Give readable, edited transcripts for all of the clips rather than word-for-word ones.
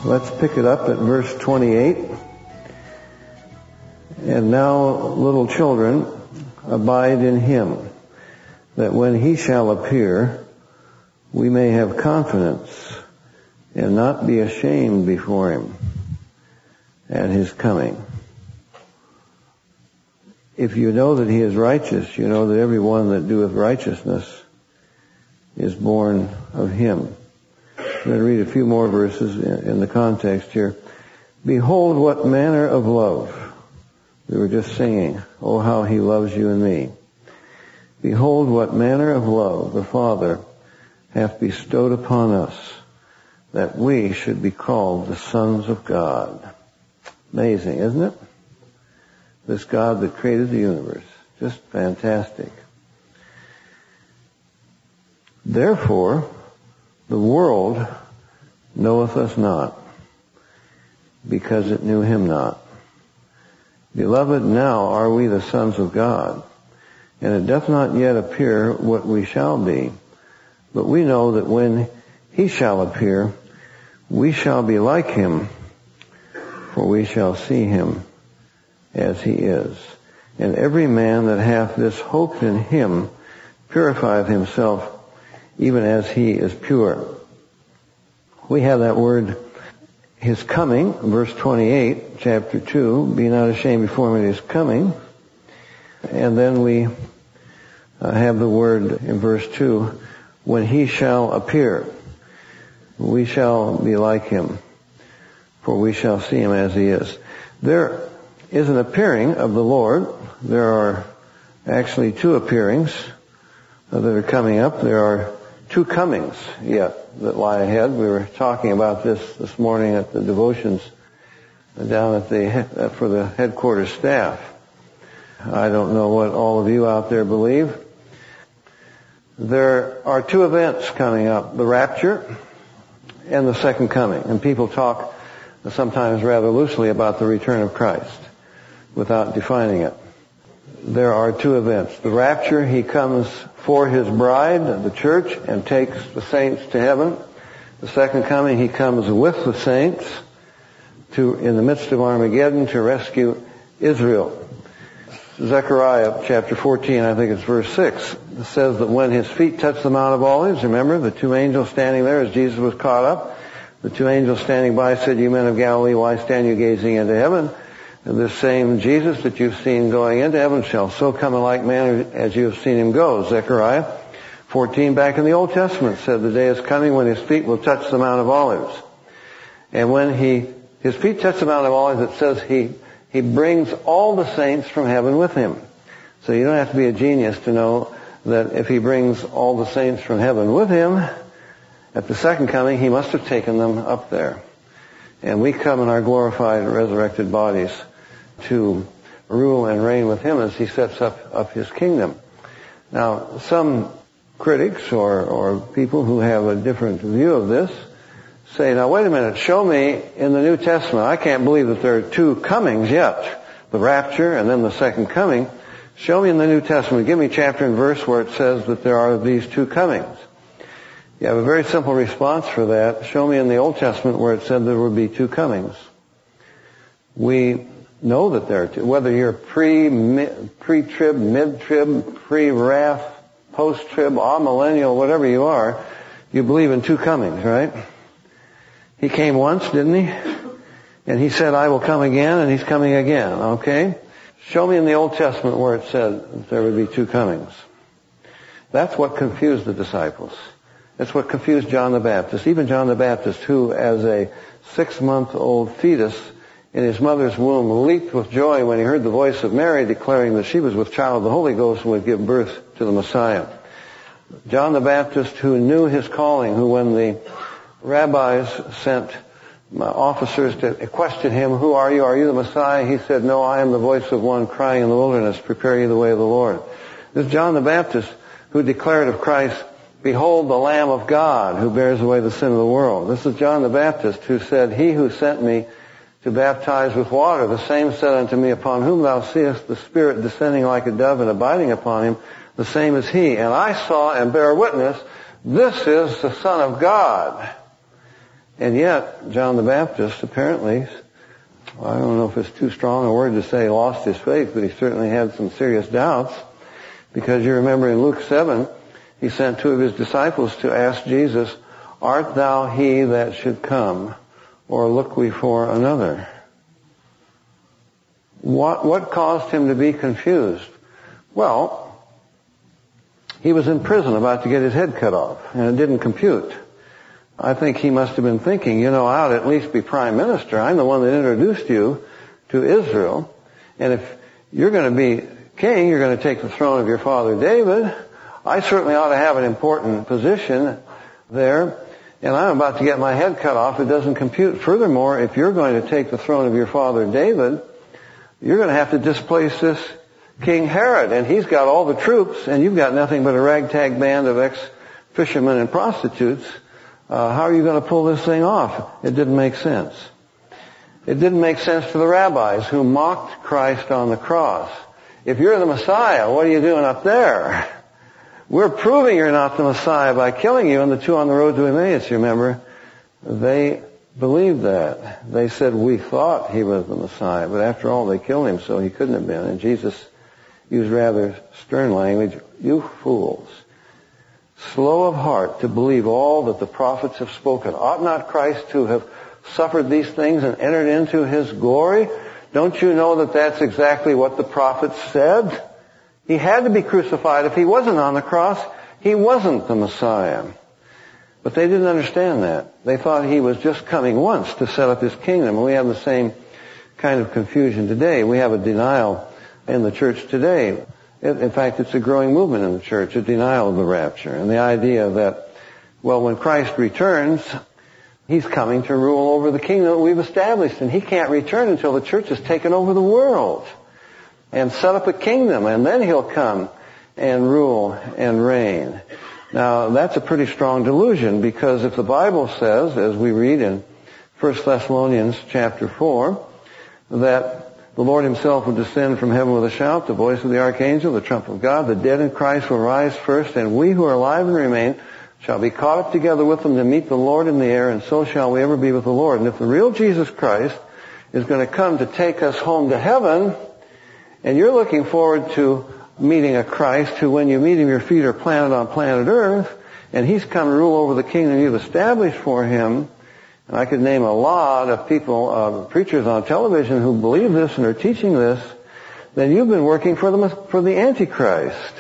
Let's pick it up at verse 28. And now, little children, abide in him, that when he shall appear, we may have confidence and not be ashamed before him at his coming. If you know that he is righteous, you know that every one that doeth righteousness is born of him. I'm going to read a few more verses in the context here. Behold what manner of love. We were just singing, oh how he loves you and me. Behold what manner of love the Father hath bestowed upon us, that we should be called the sons of God. Amazing, isn't it? This God that created the universe. Just fantastic. Therefore, the world knoweth us not, because it knew him not. Beloved, now are we the sons of God, and it doth not yet appear what we shall be. But we know that when he shall appear, we shall be like him, for we shall see him as he is. And every man that hath this hope in him purifieth himself, even as he is pure. We have that word, his coming, verse 28, chapter 2, be not ashamed before him at his coming. And then we have the word in verse 2, when he shall appear, we shall be like him, for we shall see him as he is. There is an appearing of the Lord. There are actually two appearings that are coming up. There are two comings yet that lie ahead. We were talking about this morning at the devotions down at for the headquarters staff. I don't know what all of you out there believe. There are two events coming up, the rapture and the second coming. And people talk sometimes rather loosely about the return of Christ without defining it. There are two events. The rapture, he comes for his bride, the church, and takes the saints to heaven. The second coming, he comes with the saints in the midst of Armageddon to rescue Israel. Zechariah chapter 14, I think it's verse 6, says that when his feet touched the Mount of Olives, remember the two angels standing there as Jesus was caught up, the two angels standing by said, you men of Galilee, why stand you gazing into heaven? And this same Jesus that you've seen going into heaven shall so come in like manner as you have seen him go. Zechariah 14 back in the Old Testament said the day is coming when his feet will touch the Mount of Olives. And when his feet touch the Mount of Olives, it says he brings all the saints from heaven with him. So you don't have to be a genius to know that if he brings all the saints from heaven with him, at the second coming, he must have taken them up there. And we come in our glorified, resurrected bodies to rule and reign with him as he sets up his kingdom. Now, some critics or people who have a different view of this say, now wait a minute, show me in the New Testament. I can't believe that there are two comings yet, the rapture and then the second coming. Show me in the New Testament, give me chapter and verse where it says that there are these two comings. You have a very simple response for that. Show me in the Old Testament where it said there would be two comings. We know that there are two. Whether you're pre-trib, mid-trib, pre-wrath, post-trib, amillennial, whatever you are, you believe in two comings, right? He came once, didn't he? And he said, I will come again, and he's coming again, okay? Show me in the Old Testament where it said that there would be two comings. That's what confused the disciples. That's what confused John the Baptist. Even John the Baptist, who as a 6-month-old fetus in his mother's womb leaped with joy when he heard the voice of Mary declaring that she was with child of the Holy Ghost and would give birth to the Messiah. John the Baptist, who knew his calling, who when the rabbis sent officers to question him, who are you? Are you the Messiah? He said, no, I am the voice of one crying in the wilderness, prepare you the way of the Lord. This is John the Baptist who declared of Christ, behold the Lamb of God who bears away the sin of the world. This is John the Baptist who said, he who sent me to baptize with water, the same said unto me, upon whom thou seest the Spirit descending like a dove and abiding upon him, the same is he. And I saw and bear witness, this is the Son of God. And yet, John the Baptist apparently, I don't know if it's too strong a word to say lost his faith, but he certainly had some serious doubts. Because you remember in Luke 7, he sent 2 of his disciples to ask Jesus, "Art thou he that should come, or look we for another?" What caused him to be confused? Well, he was in prison about to get his head cut off, and it didn't compute. I think he must have been thinking, I ought to at least be prime minister. I'm the one that introduced you to Israel. And if you're going to be king, you're going to take the throne of your father David. I certainly ought to have an important position there. And I'm about to get my head cut off. It doesn't compute. Furthermore, if you're going to take the throne of your father David, you're going to have to displace this King Herod. And he's got all the troops, and you've got nothing but a ragtag band of ex-fishermen and prostitutes. How are you going to pull this thing off? It didn't make sense. It didn't make sense to the rabbis who mocked Christ on the cross. If you're the Messiah, what are you doing up there? We're proving you're not the Messiah by killing you. And the 2 on the road to Emmaus, you remember, they believed that. They said, we thought he was the Messiah, but after all, they killed him, so he couldn't have been. And Jesus used rather stern language. You fools, slow of heart to believe all that the prophets have spoken. Ought not Christ to have suffered these things and entered into his glory? Don't you know that that's exactly what the prophets said? He had to be crucified. If he wasn't on the cross, he wasn't the Messiah. But they didn't understand that. They thought he was just coming once to set up his kingdom. And we have the same kind of confusion today. We have a denial in the church today. In fact, it's a growing movement in the church, a denial of the rapture. And the idea that, when Christ returns, he's coming to rule over the kingdom that we've established. And he can't return until the church has taken over the world and set up a kingdom. And then he'll come and rule and reign. Now, that's a pretty strong delusion, because if the Bible says, as we read in 1 Thessalonians chapter 4, that the Lord himself will descend from heaven with a shout, the voice of the archangel, the trump of God. The dead in Christ will rise first, and we who are alive and remain shall be caught up together with them to meet the Lord in the air, and so shall we ever be with the Lord. And if the real Jesus Christ is going to come to take us home to heaven, and you're looking forward to meeting a Christ who, when you meet him, your feet are planted on planet Earth, and he's come to rule over the kingdom you've established for him. And I could name a lot of people, preachers on television who believe this and are teaching this. Then you've been working for the Antichrist.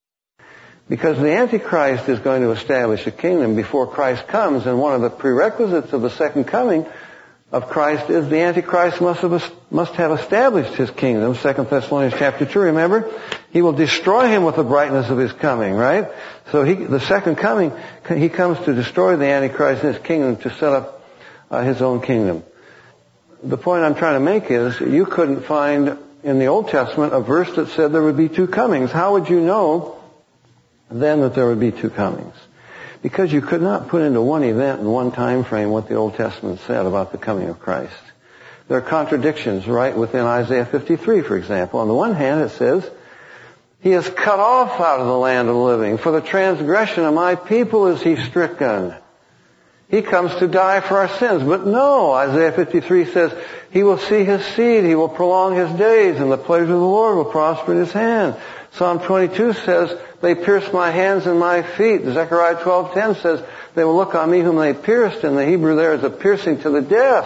Because the Antichrist is going to establish a kingdom before Christ comes, and one of the prerequisites of the second coming of Christ is the Antichrist must have established his kingdom. 2 Thessalonians chapter 2, remember? He will destroy him with the brightness of his coming, right? So the second coming, he comes to destroy the Antichrist and his kingdom to set up his own kingdom. The point I'm trying to make is, you couldn't find in the Old Testament a verse that said there would be 2 comings. How would you know then that there would be 2 comings? Because you could not put into one event in one time frame what the Old Testament said about the coming of Christ. There are contradictions right within Isaiah 53, for example. On the one hand, it says, he is cut off out of the land of the living. For the transgression of my people is he stricken. He comes to die for our sins. But no, Isaiah 53 says, he will see his seed, he will prolong his days, and the pleasure of the Lord will prosper in his hand. Psalm 22 says, they pierced my hands and my feet. Zechariah 12:10 says, they will look on me whom they pierced. In the Hebrew there is a piercing to the death.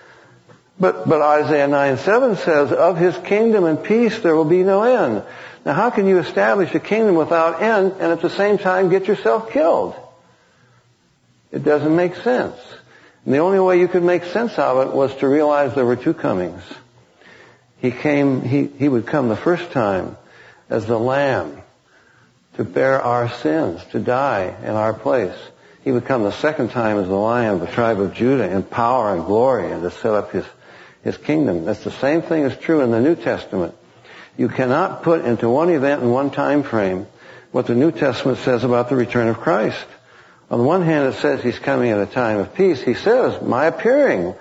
But Isaiah 9:7 says, of his kingdom and peace there will be no end. Now how can you establish a kingdom without end and at the same time get yourself killed? It doesn't make sense. And the only way you could make sense of it was to realize there were 2 comings. He would come the first time as the Lamb to bear our sins, to die in our place. He would come the second time as the Lion of the tribe of Judah in power and glory and to set up his kingdom. That's the same thing is true in the New Testament. You cannot put into one event in one time frame what the New Testament says about the return of Christ. On the one hand, it says he's coming at a time of peace. He says, my coming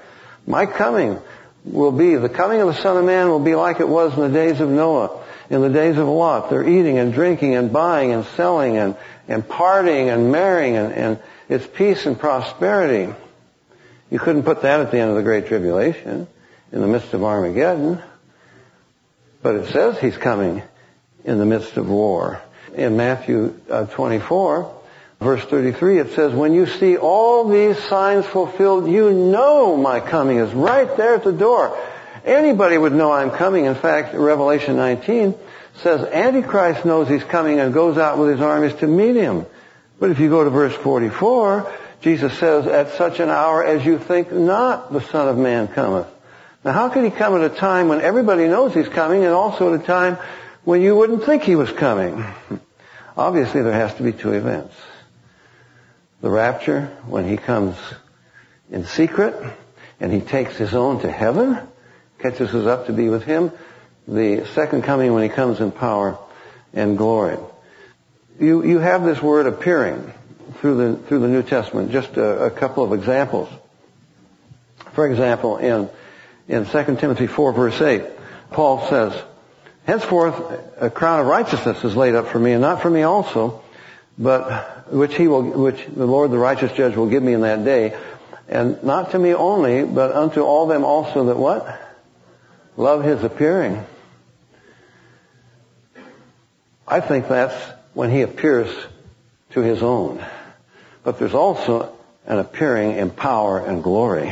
will be, the coming of the Son of Man will be like it was in the days of Noah, in the days of Lot. They're eating and drinking and buying and selling and partying and marrying, and it's peace and prosperity. You couldn't put that at the end of the Great Tribulation, in the midst of Armageddon. But it says he's coming in the midst of war. In Matthew 24, verse 33, it says, when you see all these signs fulfilled, you know my coming is right there at the door. Anybody would know I'm coming. In fact, Revelation 19 says Antichrist knows he's coming and goes out with his armies to meet him. But if you go to verse 44, Jesus says, at such an hour as you think not, the Son of Man cometh. Now how could he come at a time when everybody knows he's coming and also at a time when you wouldn't think he was coming? Obviously there has to be two events. The rapture, when he comes in secret and he takes his own to heaven, catches us up to be with him. The second coming when he comes in power and glory. You have this word appearing through the New Testament. Just a couple of examples. For example, in 2 Timothy 4 verse 8, Paul says, henceforth a crown of righteousness is laid up for me, and not for me also, but which the Lord the righteous judge will give me in that day, and not to me only, but unto all them also that what? Love his appearing. I think that's when he appears to his own. But there's also an appearing in power and glory.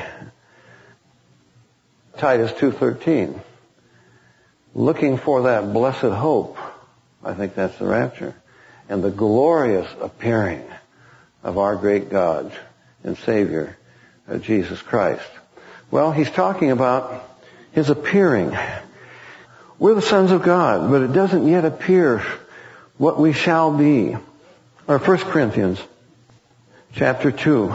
Titus 2:13. Looking for that blessed hope. I think that's the rapture. And the glorious appearing of our great God and Savior, Jesus Christ. Well, he's talking about his appearing. We're the sons of God, but it doesn't yet appear what we shall be. Or 1 Corinthians chapter 2,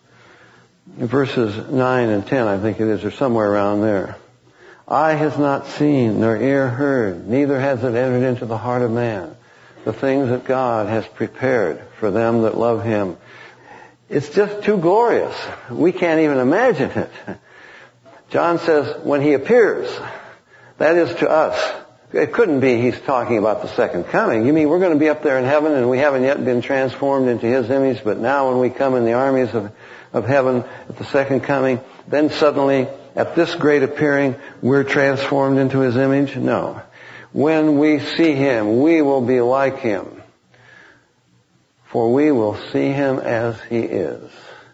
verses 9 and 10, I think it is, or somewhere around there. Eye has not seen, nor ear heard, neither has it entered into the heart of man, the things that God has prepared for them that love him. It's just too glorious. We can't even imagine it. John says, when he appears, that is to us. It couldn't be he's talking about the second coming. You mean we're going to be up there in heaven and we haven't yet been transformed into his image, but now when we come in the armies of heaven at the second coming, then suddenly at this great appearing we're transformed into his image? No. When we see him, we will be like him. For we will see him as he is.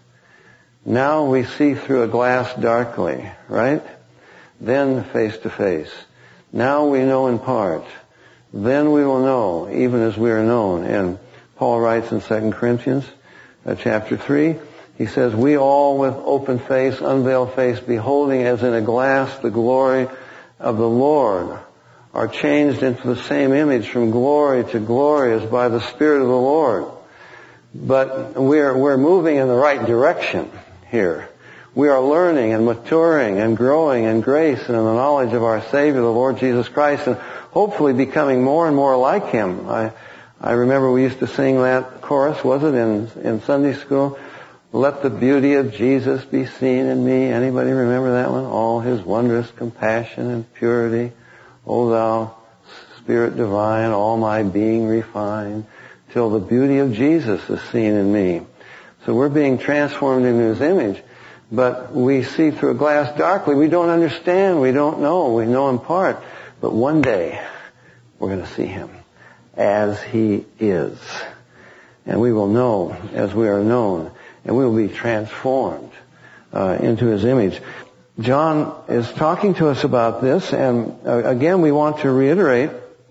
Now we see through a glass darkly, right? Then face to face. Now we know in part. Then we will know, even as we are known. And Paul writes in 2 Corinthians chapter 3, he says, we all with open face, unveiled face, beholding as in a glass the glory of the Lord, are changed into the same image from glory to glory as by the Spirit of the Lord. But we're moving in the right direction here. We are learning and maturing and growing in grace and in the knowledge of our Savior, the Lord Jesus Christ, and hopefully becoming more and more like him. I remember we used to sing that chorus, was it, in Sunday school? Let the beauty of Jesus be seen in me. Anybody remember that one? All his wondrous compassion and purity. O thou Spirit divine, all my being refine, till the beauty of Jesus is seen in me. So we're being transformed into his image. But we see through a glass darkly. We don't understand. We don't know. We know in part. But one day, we're going to see him as he is. And we will know as we are known. And we will be transformed into his image. John is talking to us about this. And again, we want to reiterate,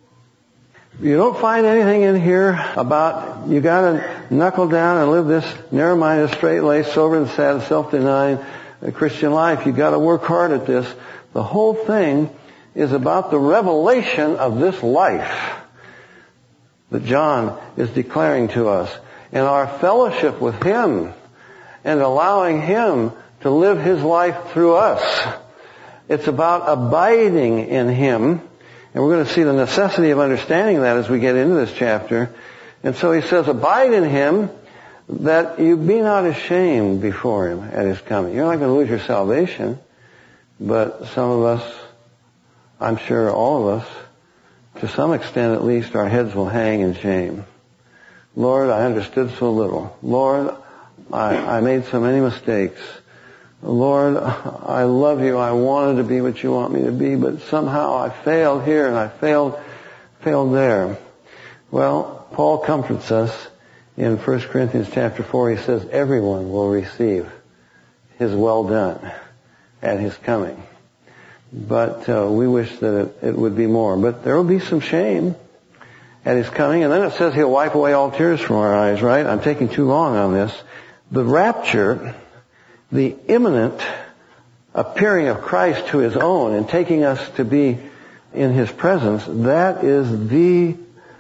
you don't find anything in here about you got to knuckle down and live this narrow-minded, straight-laced, sober and sad, self-denying Christian life. You got to work hard at this. The whole thing is about the revelation of this life that John is declaring to us, and our fellowship with him, and allowing him to live his life through us. It's about abiding in him. And we're going to see the necessity of understanding that as we get into this chapter. And so he says, abide in him, that you be not ashamed before him at his coming. You're not going to lose your salvation, but some of us, I'm sure all of us, to some extent at least, our heads will hang in shame. Lord, I understood so little. Lord, I made so many mistakes. Lord, I love you. I wanted to be what you want me to be, but somehow I failed here and I failed there. Well, Paul comforts us in 1 Corinthians chapter 4. He says, everyone will receive his well done at his coming. But we wish that it would be more. But there will be some shame at his coming. And then it says he'll wipe away all tears from our eyes, right? I'm taking too long on this. The rapture, the imminent appearing of Christ to his own and taking us to be in his presence, that is the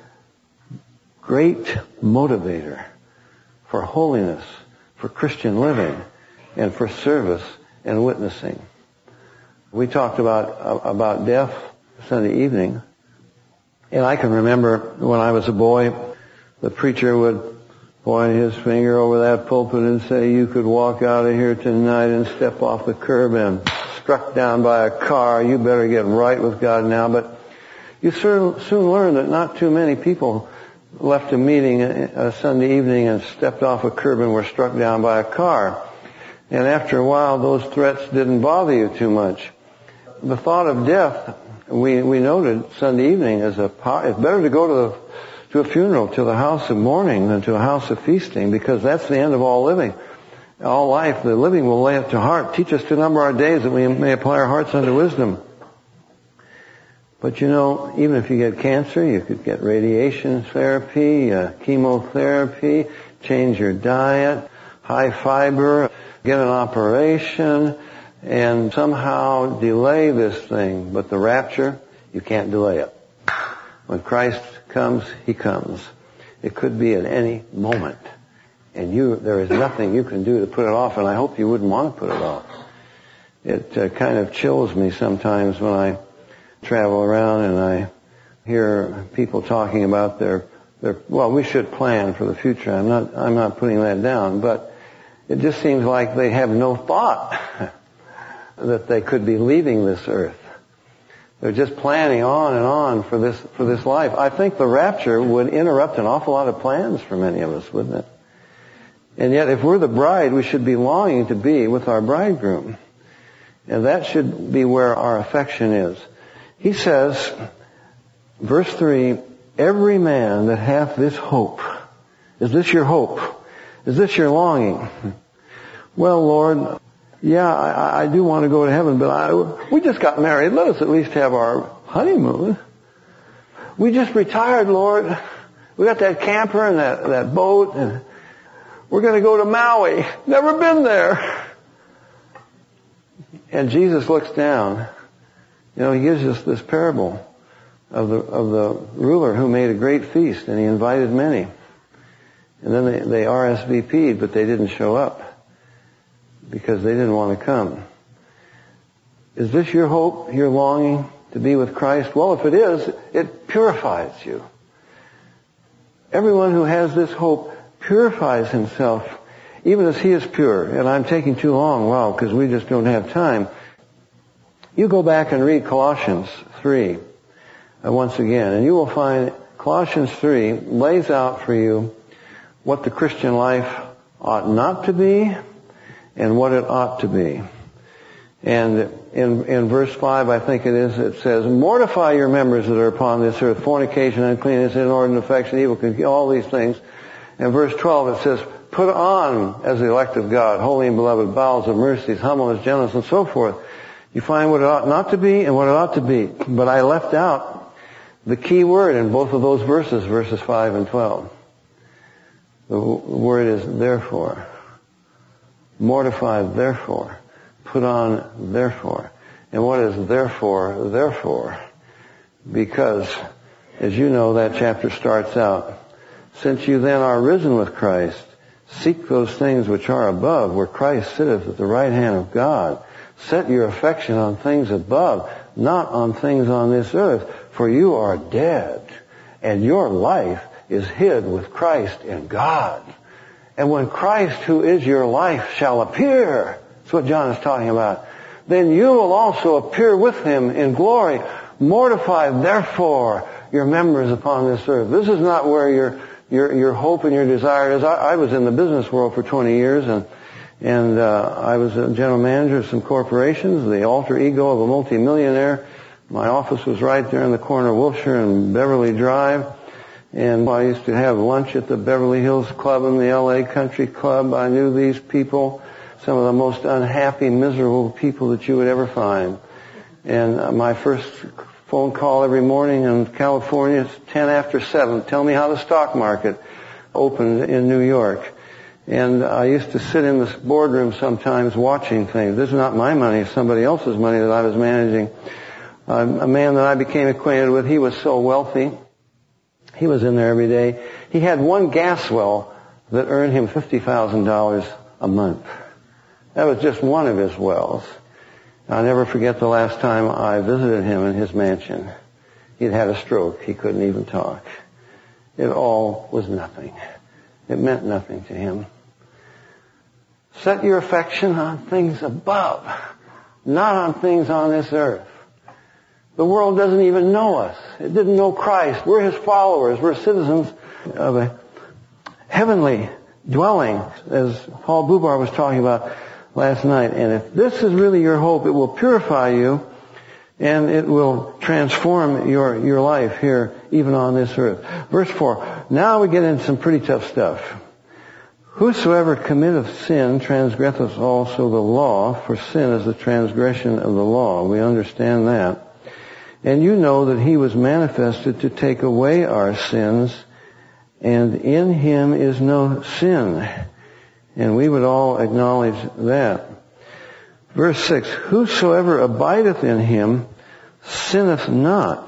great motivator for holiness, for Christian living, and for service and witnessing. We talked about death Sunday evening, and I can remember when I was a boy, the preacher would point his finger over that pulpit and say, you could walk out of here tonight and step off the curb and struck down by a car. You better get right with God now. But you soon learn that not too many people left a meeting a Sunday evening and stepped off a curb and were struck down by a car. And after a while, those threats didn't bother you too much. The thought of death, we noted Sunday evening, it's better to go to a funeral, to the house of mourning than to a house of feasting, because that's the end of all living. All life, the living will lay it to heart. Teach us to number our days that we may apply our hearts unto wisdom. But you know, even if you get cancer, you could get radiation therapy, chemotherapy, change your diet, high fiber, get an operation, and somehow delay this thing. But the rapture, you can't delay it. When Christ comes, he comes. It could be at any moment. And there is nothing you can do to put it off, and I hope you wouldn't want to put it off. It kind of chills me sometimes when I travel around and I hear people talking about their well, we should plan for the future. I'm not putting that down, but it just seems like they have no thought that they could be leaving this earth. They're just planning on and on for this life. I think the rapture would interrupt an awful lot of plans for many of us, wouldn't it? And yet, if we're the bride, we should be longing to be with our bridegroom. And that should be where our affection is. He says, verse 3, every man that hath this hope. Is this your hope? Is this your longing? Well, Lord, yeah, I do want to go to heaven, but we just got married. Let us at least have our honeymoon. We just retired, Lord. We got that camper and that boat, and we're going to go to Maui. Never been there. And Jesus looks down. You know, he gives us this parable of the ruler who made a great feast, and he invited many. And then they RSVP'd, but they didn't show up because they didn't want to come. Is this your hope, your longing to be with Christ? Well, if it is, it purifies you. Everyone who has this hope purifies himself, even as he is pure. And I'm taking too long, wow, because we just don't have time. You go back and read Colossians 3 once again, and you will find Colossians 3 lays out for you what the Christian life ought not to be and what it ought to be. And in verse 5, I think it is, it says, mortify your members that are upon this earth, fornication, uncleanness, inordinate affection, evil, all these things. And verse 12, it says, put on as the elect of God, holy and beloved, bowels of mercies, humbleness, gentleness, and so forth. You find what it ought not to be and what it ought to be. But I left out the key word in both of those verses, verses 5 and 12. The word is therefore. Mortify therefore. Put on therefore. And what is therefore? Therefore. Because, as you know, that chapter starts out, since you then are risen with Christ, seek those things which are above, where Christ sitteth at the right hand of God. Set your affection on things above, not on things on this earth, for you are dead, and your life is hid with Christ in God. And when Christ, who is your life, shall appear, that's what John is talking about, then you will also appear with him in glory. Mortify, therefore, your members upon this earth. This is not where your hope and your desire is. I was in the business world for 20 years, And I was a general manager of some corporations, the alter ego of a multimillionaire. My office was right there in the corner of Wilshire and Beverly Drive. And I used to have lunch at the Beverly Hills Club and the LA Country Club. I knew these people, some of the most unhappy, miserable people that you would ever find. And my first phone call every morning in California is 10 after 7. Tell me how the stock market opened in New York. And I used to sit in this boardroom sometimes watching things. This is not my money, it's somebody else's money that I was managing. A man that I became acquainted with, he was so wealthy. He was in there every day. He had one gas well that earned him $50,000 a month. That was just one of his wells. I'll never forget the last time I visited him in his mansion. He'd had a stroke. He couldn't even talk. It all was nothing. It meant nothing to him. Set your affection on things above, not on things on this earth. The world doesn't even know us. It didn't know Christ. We're His followers. We're citizens of a heavenly dwelling, as Paul Bubar was talking about last night. And if this is really your hope, it will purify you and it will transform your life here, even on this earth. Verse 4. Now we get into some pretty tough stuff. Whosoever committeth sin transgresseth also the law, for sin is the transgression of the law. We understand that. And you know that He was manifested to take away our sins, and in Him is no sin. And we would all acknowledge that. Verse 6, whosoever abideth in Him sinneth not.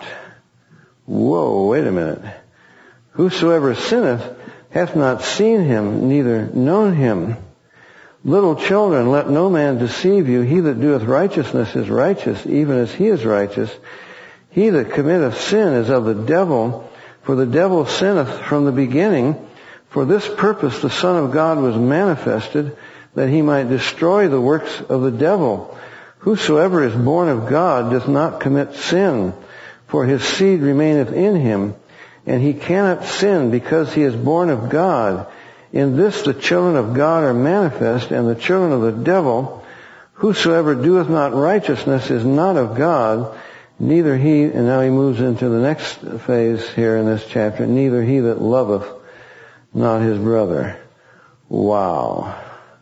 Whoa, wait a minute. Whosoever sinneth hath not seen Him, neither known Him. Little children, let no man deceive you. He that doeth righteousness is righteous, even as He is righteous. He that committeth sin is of the devil, for the devil sinneth from the beginning. For this purpose the Son of God was manifested, that He might destroy the works of the devil. Whosoever is born of God doth not commit sin, for his seed remaineth in him, and he cannot sin because he is born of God. In this the children of God are manifest, and the children of the devil. Whosoever doeth not righteousness is not of God, neither he, and now he moves into the next phase here in this chapter, neither he that loveth not his brother. Wow.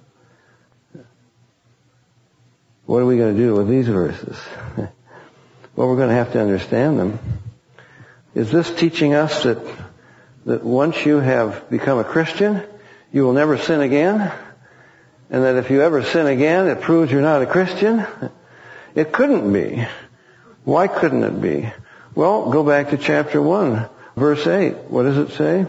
What are we going to do with these verses? Well, we're going to have to understand them. Is this teaching us that once you have become a Christian, you will never sin again? And that if you ever sin again, it proves you're not a Christian? It couldn't be. Why couldn't it be? Well, go back to chapter 1, verse 8. What does it say?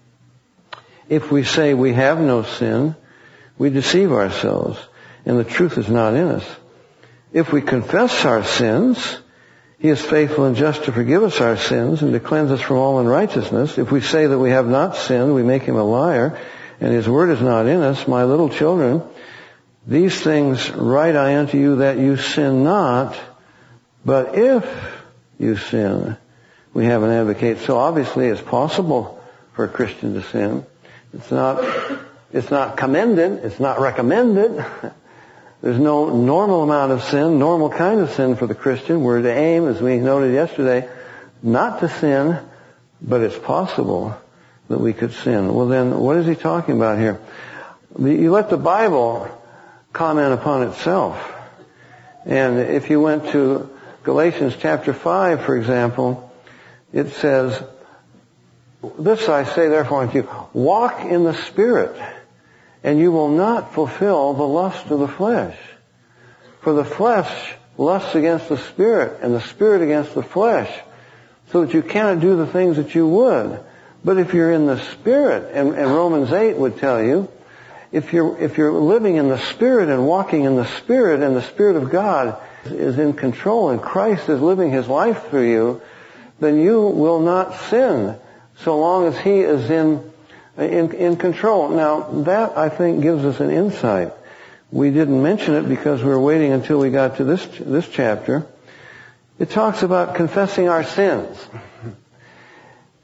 If we say we have no sin, we deceive ourselves, and the truth is not in us. If we confess our sins, He is faithful and just to forgive us our sins and to cleanse us from all unrighteousness. If we say that we have not sinned, we make Him a liar, and His word is not in us. My little children, these things write I unto you that you sin not. But if you sin, we have an advocate. So obviously it's possible for a Christian to sin. It's not commended. It's not recommended. There's no normal amount of sin, normal kind of sin for the Christian. We're to aim, as we noted yesterday, not to sin, but it's possible that we could sin. Well then, what is he talking about here? You let the Bible comment upon itself. And if you went to Galatians chapter 5, for example, it says, this I say therefore unto you, walk in the Spirit, and you will not fulfill the lust of the flesh. For the flesh lusts against the Spirit, and the Spirit against the flesh, so that you cannot do the things that you would. But if you're in the Spirit, and Romans 8 would tell you, if you're living in the Spirit and walking in the Spirit, and the Spirit of God is in control, and Christ is living His life through you, then you will not sin, so long as He is in control. Now, that, I think, gives us an insight. We didn't mention it because we were waiting until we got to this chapter. It talks about confessing our sins.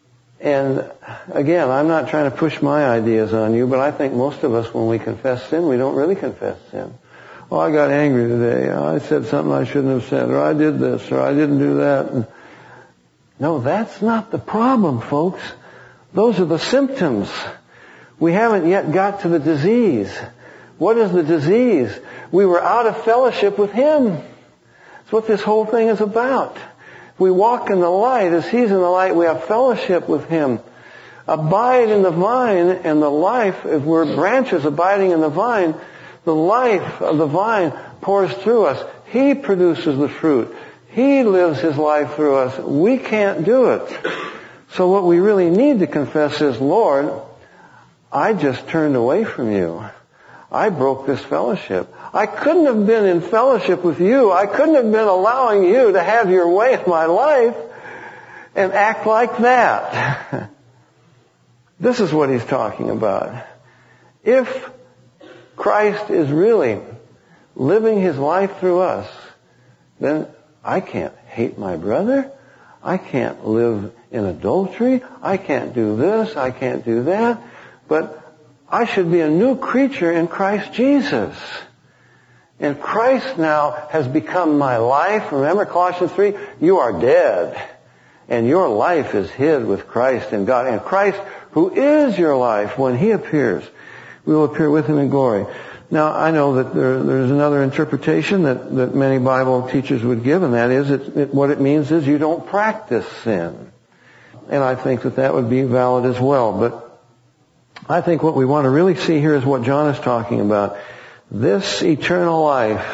And again, I'm not trying to push my ideas on you, but I think most of us, when we confess sin, we don't really confess sin. Oh, I got angry today. I said something I shouldn't have said, or I did this, or I didn't do that. And no, that's not the problem, folks. Those are the symptoms. We haven't yet got to the disease. What is the disease? We were out of fellowship with Him. That's what this whole thing is about. We walk in the light. As He's in the light, we have fellowship with Him. Abide in the vine, and the life, if we're branches abiding in the vine, the life of the vine pours through us. He produces the fruit. He lives His life through us. We can't do it. So what we really need to confess is, Lord, I just turned away from You. I broke this fellowship. I couldn't have been in fellowship with You. I couldn't have been allowing You to have Your way in my life and act like that. This is what he's talking about. If Christ is really living His life through us, then I can't hate my brother. I can't live in adultery. I can't do this. I can't do that. But I should be a new creature in Christ Jesus. And Christ now has become my life. Remember Colossians 3? You are dead. And your life is hid with Christ in God. And Christ, who is your life, when He appears, we will appear with Him in glory. Now, I know that there's another interpretation that many Bible teachers would give, and that is what it means is you don't practice sin. And I think that would be valid as well. But I think what we want to really see here is what John is talking about. This eternal life,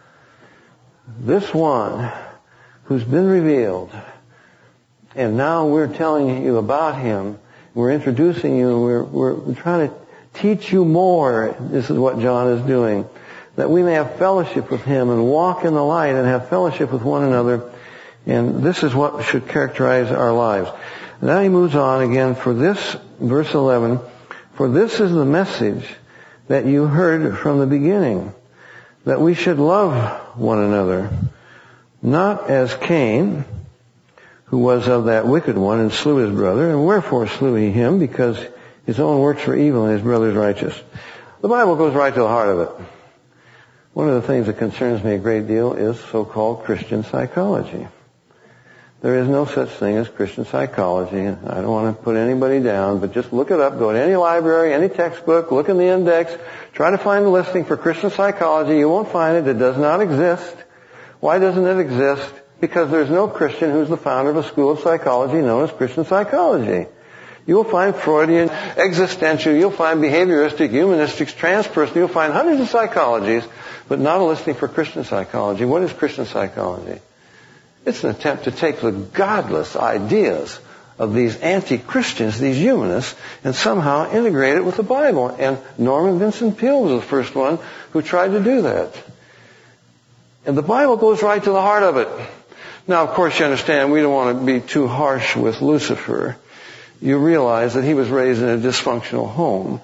this one who's been revealed, and now we're telling you about Him, we're introducing you, we're trying to teach you more. This is what John is doing. That we may have fellowship with Him and walk in the light and have fellowship with one another. And this is what should characterize our lives. Now he moves on again for this, verse 11. For this is the message that you heard from the beginning, that we should love one another, not as Cain, who was of that wicked one and slew his brother. And wherefore slew he him? Because his own works were evil and his brother's righteous. The Bible goes right to the heart of it. One of the things that concerns me a great deal is so-called Christian psychology. There is no such thing as Christian psychology. I don't want to put anybody down, but just look it up. Go to any library, any textbook, look in the index, try to find a listing for Christian psychology. You won't find it. It does not exist. Why doesn't it exist? Because there's no Christian who's the founder of a school of psychology known as Christian psychology. You'll find Freudian, existential, you'll find behavioristic, humanistic, transpersonal, you'll find hundreds of psychologies, but not a listing for Christian psychology. What is Christian psychology? It's an attempt to take the godless ideas of these anti-Christians, these humanists, and somehow integrate it with the Bible. And Norman Vincent Peale was the first one who tried to do that. And the Bible goes right to the heart of it. Now, of course, you understand, we don't want to be too harsh with Lucifer. You realize that he was raised in a dysfunctional home.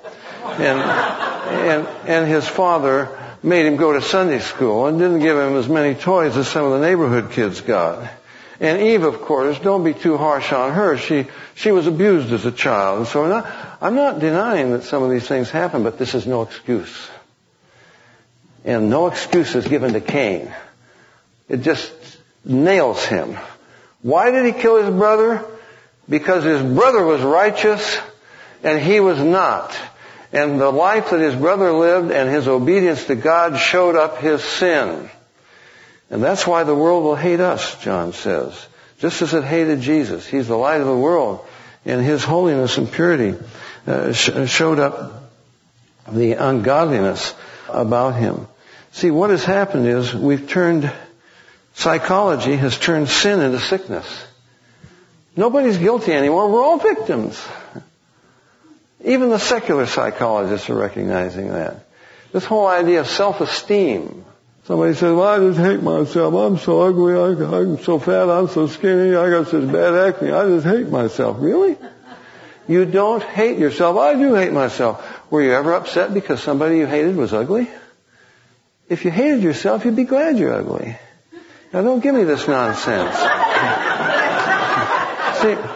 And his father made him go to Sunday school and didn't give him as many toys as some of the neighborhood kids got. And Eve, of course, don't be too harsh on her. She was abused as a child. And so I'm not denying that some of these things happen, but this is no excuse. And no excuse is given to Cain. It just nails him. Why did he kill his brother? Because his brother was righteous and he was not. And the life that his brother lived and his obedience to God showed up his sin. And that's why the world will hate us, John says. Just as it hated Jesus. He's the light of the world. And his holiness and purity showed up the ungodliness about him. See, what has happened is psychology has turned sin into sickness. Nobody's guilty anymore. We're all victims. Even the secular psychologists are recognizing that. This whole idea of self-esteem. Somebody says, well, I just hate myself. I'm so ugly. I'm so fat. I'm so skinny. I got such bad acne. I just hate myself. Really? You don't hate yourself. I do hate myself. Were you ever upset because somebody you hated was ugly? If you hated yourself, you'd be glad you're ugly. Now, don't give me this nonsense. See,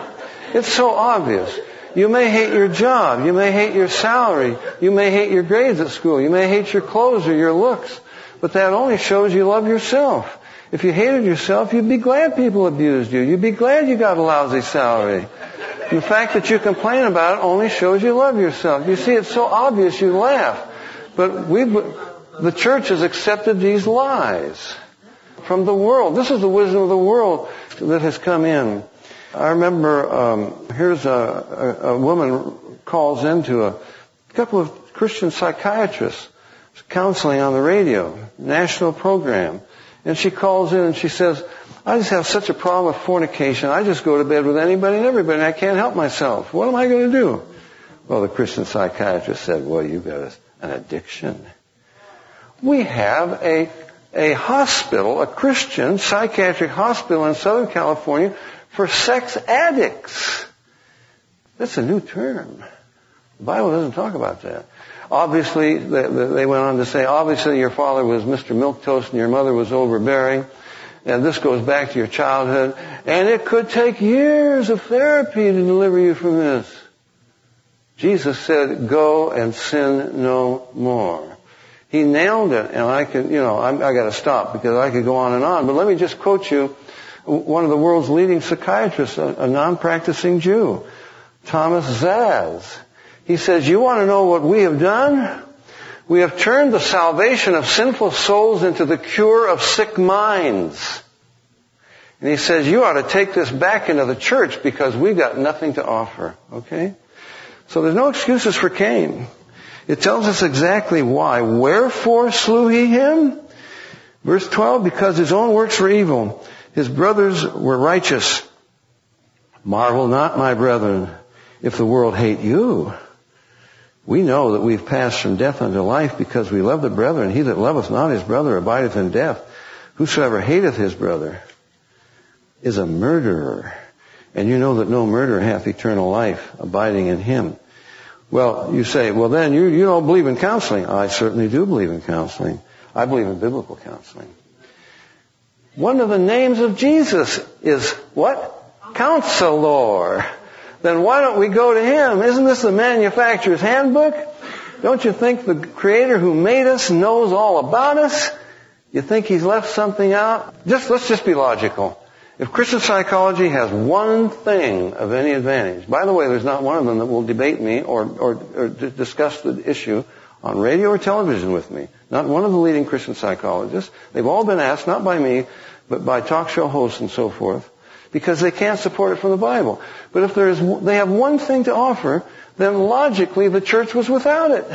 It's so obvious. You may hate your job. You may hate your salary. You may hate your grades at school. You may hate your clothes or your looks. But that only shows you love yourself. If you hated yourself, you'd be glad people abused you. You'd be glad you got a lousy salary. And the fact that you complain about it only shows you love yourself. You see, it's so obvious you laugh. But the church has accepted these lies from the world. This is the wisdom of the world that has come in. I remember here's a woman calls into a couple of Christian psychiatrists counseling on the radio, national program. And she calls in and she says, I just have such a problem with fornication. I just go to bed with anybody and everybody and I can't help myself. What am I going to do? Well, the Christian psychiatrist said, well, you've got an addiction. We have a hospital, a Christian psychiatric hospital in Southern California for sex addicts. That's a new term. The Bible doesn't talk about that. Obviously, they went on to say, obviously your father was Mr. Milquetoast and your mother was overbearing. And this goes back to your childhood. And it could take years of therapy to deliver you from this. Jesus said, go and sin no more. He nailed it. And I got to stop because I could go on and on. But let me just quote you one of the world's leading psychiatrists, a non-practicing Jew, Thomas Zaz. He says, you want to know what we have done? We have turned the salvation of sinful souls into the cure of sick minds. And he says, you ought to take this back into the church because we've got nothing to offer. Okay? So there's no excuses for Cain. It tells us exactly why. Wherefore slew he him? Verse 12, because his own works were evil. His brothers were righteous. Marvel not, my brethren, if the world hate you. We know that we've passed from death unto life because we love the brethren. He that loveth not his brother abideth in death. Whosoever hateth his brother is a murderer. And you know that no murderer hath eternal life abiding in him. Well, you say, well then you don't believe in counseling. I certainly do believe in counseling. I believe in biblical counseling. One of the names of Jesus is what? Counselor. Then why don't we go to Him? Isn't this the manufacturer's handbook? Don't you think the Creator who made us knows all about us? You think He's left something out? Let's just be logical. If Christian psychology has one thing of any advantage, by the way, there's not one of them that will debate me or discuss the issue on radio or television with me. Not one of the leading Christian psychologists. They've all been asked, not by me, but by talk show hosts and so forth, because they can't support it from the Bible. But if they have one thing to offer, then logically the church was without it.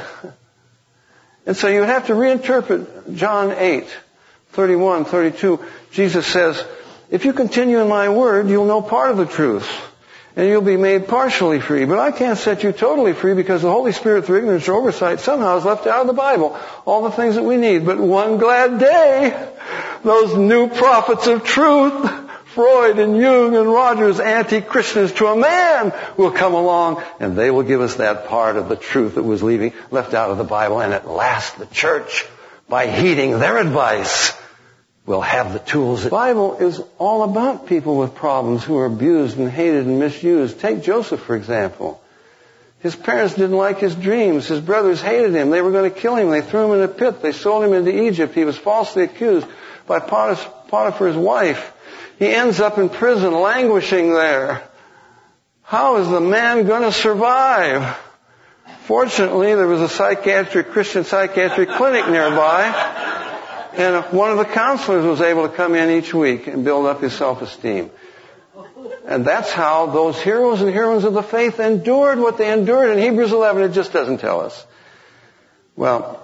And so you would have to reinterpret John 8, 31, 32. Jesus says, if you continue in my word, you'll know part of the truth. And you'll be made partially free. But I can't set you totally free because the Holy Spirit, through ignorance or oversight, somehow has left out of the Bible all the things that we need. But one glad day, those new prophets of truth, Freud and Jung and Rogers, anti-Christians to a man, will come along and they will give us that part of the truth that was left out of the Bible. And at last the church, by heeding their advice, will have the tools. The Bible is all about people with problems who are abused and hated and misused. Take Joseph, for example. His parents didn't like his dreams. His brothers hated him. They were going to kill him. They threw him in a pit. They sold him into Egypt. He was falsely accused by Potiphar's wife. He ends up in prison, languishing there. How is the man going to survive? Fortunately, there was a Christian psychiatric clinic nearby. And one of the counselors was able to come in each week and build up his self-esteem. And that's how those heroes and heroines of the faith endured what they endured. In Hebrews 11, it just doesn't tell us. Well,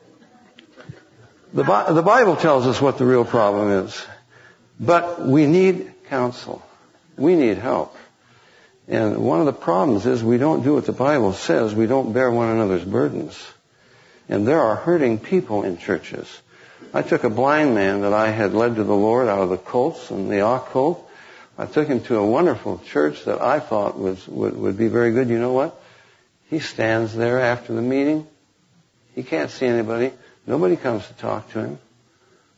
the Bible tells us what the real problem is. But we need counsel. We need help. And one of the problems is we don't do what the Bible says. We don't bear one another's burdens. And there are hurting people in churches. I took a blind man that I had led to the Lord out of the cults and the occult. I took him to a wonderful church that I thought would be very good. You know what? He stands there after the meeting. He can't see anybody. Nobody comes to talk to him.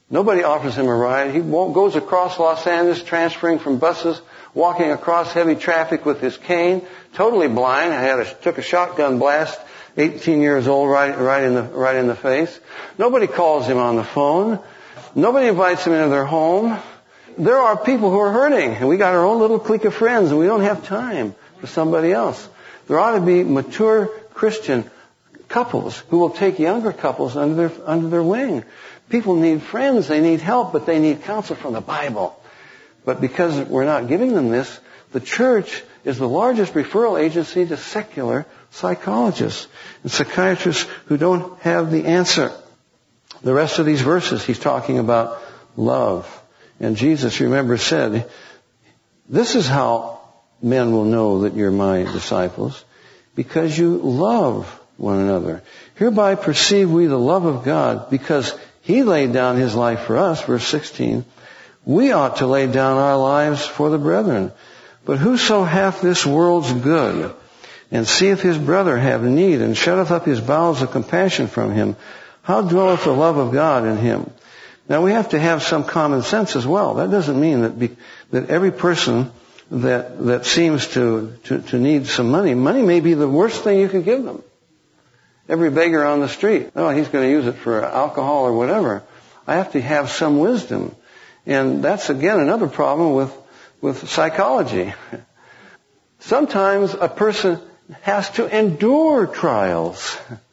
Nobody offers him a ride. He goes across Los Angeles, transferring from buses, walking across heavy traffic with his cane, totally blind. Took a shotgun blast, 18 years old, right in the face. Nobody calls him on the phone. Nobody invites him into their home. There are people who are hurting, and we got our own little clique of friends, and we don't have time for somebody else. There ought to be mature Christian couples who will take younger couples under their wing. People need friends, they need help, but they need counsel from the Bible. But because we're not giving them this, the church is the largest referral agency to secular psychologists and psychiatrists who don't have the answer. The rest of these verses, he's talking about love. And Jesus, remember, said, this is how men will know that you're my disciples, because you love one another. Hereby perceive we the love of God, because he laid down his life for us, verse 16. We ought to lay down our lives for the brethren. But whoso hath this world's good, and seeth his brother have need, and shutteth up his bowels of compassion from him, how dwelleth the love of God in him? Now we have to have some common sense as well. That doesn't mean that every person that seems to need some money may be the worst thing you could give them. Every beggar on the street, he's going to use it for alcohol or whatever. I have to have some wisdom. And that's again another problem with psychology. Sometimes a person has to endure trials.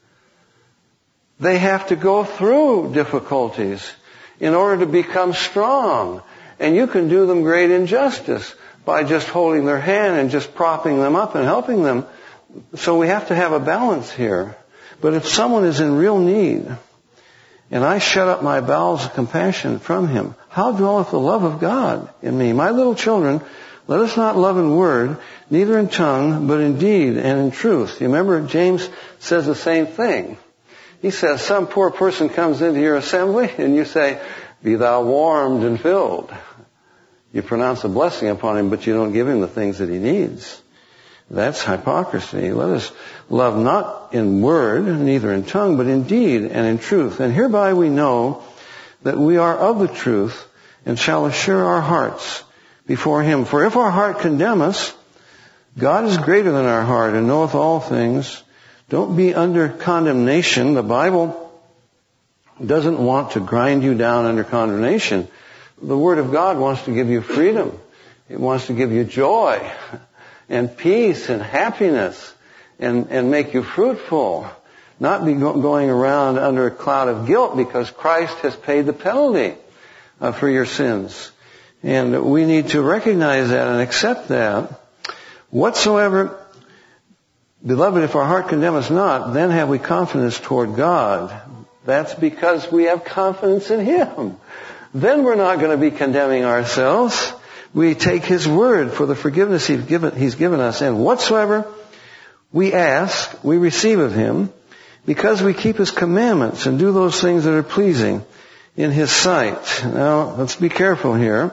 They have to go through difficulties in order to become strong. And you can do them great injustice by just holding their hand and just propping them up and helping them. So we have to have a balance here. But if someone is in real need, and I shut up my bowels of compassion from him, how dwelleth the love of God in me? My little children, let us not love in word, neither in tongue, but in deed and in truth. You remember James says the same thing. He says, some poor person comes into your assembly and you say, be thou warmed and filled. You pronounce a blessing upon him, but you don't give him the things that he needs. That's hypocrisy. Let us love not in word, neither in tongue, but in deed and in truth. And hereby we know that we are of the truth and shall assure our hearts before him. For if our heart condemn us, God is greater than our heart and knoweth all things. Don't be under condemnation. The Bible doesn't want to grind you down under condemnation. The Word of God wants to give you freedom. It wants to give you joy and peace and happiness and make you fruitful. Not be going around under a cloud of guilt because Christ has paid the penalty for your sins. And we need to recognize that and accept that. Whatsoever, beloved, if our heart condemn us not, then have we confidence toward God. That's because we have confidence in Him. Then we're not going to be condemning ourselves. We take His word for the forgiveness He's given us. And whatsoever we ask, we receive of Him, because we keep His commandments and do those things that are pleasing in His sight. Now, let's be careful here.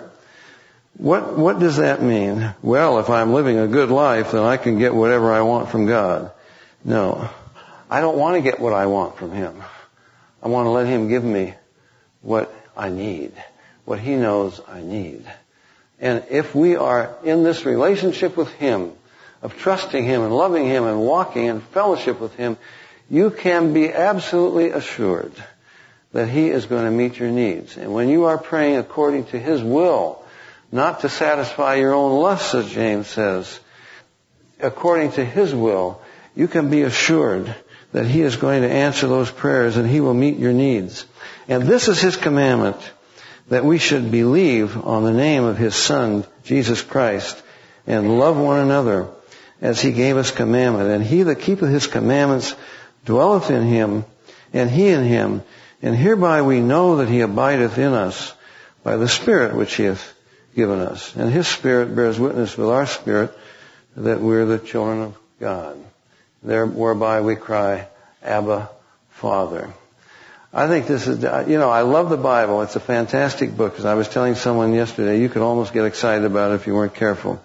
What does that mean? Well, if I'm living a good life, then I can get whatever I want from God. No. I don't want to get what I want from Him. I want to let Him give me what I need, what He knows I need. And if we are in this relationship with Him, of trusting Him and loving Him and walking in fellowship with Him, you can be absolutely assured that He is going to meet your needs. And when you are praying according to His will, not to satisfy your own lusts, as James says, according to His will, you can be assured that He is going to answer those prayers and He will meet your needs. And this is His commandment, that we should believe on the name of His Son, Jesus Christ, and love one another as He gave us commandment. And he that keepeth His commandments dwelleth in Him, and He in him. And hereby we know that He abideth in us by the Spirit which He hath given us. And His Spirit bears witness with our spirit that we're the children of God. There, whereby we cry, Abba, Father. I think this is, I love the Bible. It's a fantastic book. As I was telling someone yesterday, you could almost get excited about it if you weren't careful.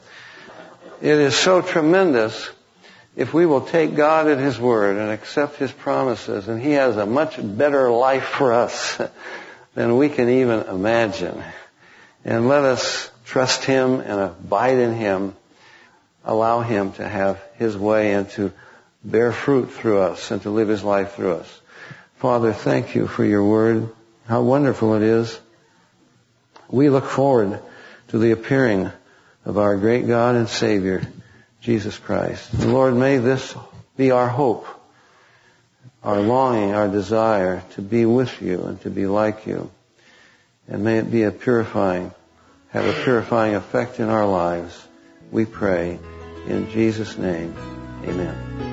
It is so tremendous if we will take God at His word and accept His promises. And He has a much better life for us than we can even imagine. And let us trust Him and abide in Him. Allow Him to have His way and to bear fruit through us and to live His life through us. Father, thank You for Your Word. How wonderful it is. We look forward to the appearing of our great God and Savior, Jesus Christ. And Lord, may this be our hope, our longing, our desire to be with You and to be like You. And may it be have a purifying effect in our lives. We pray in Jesus' name. Amen.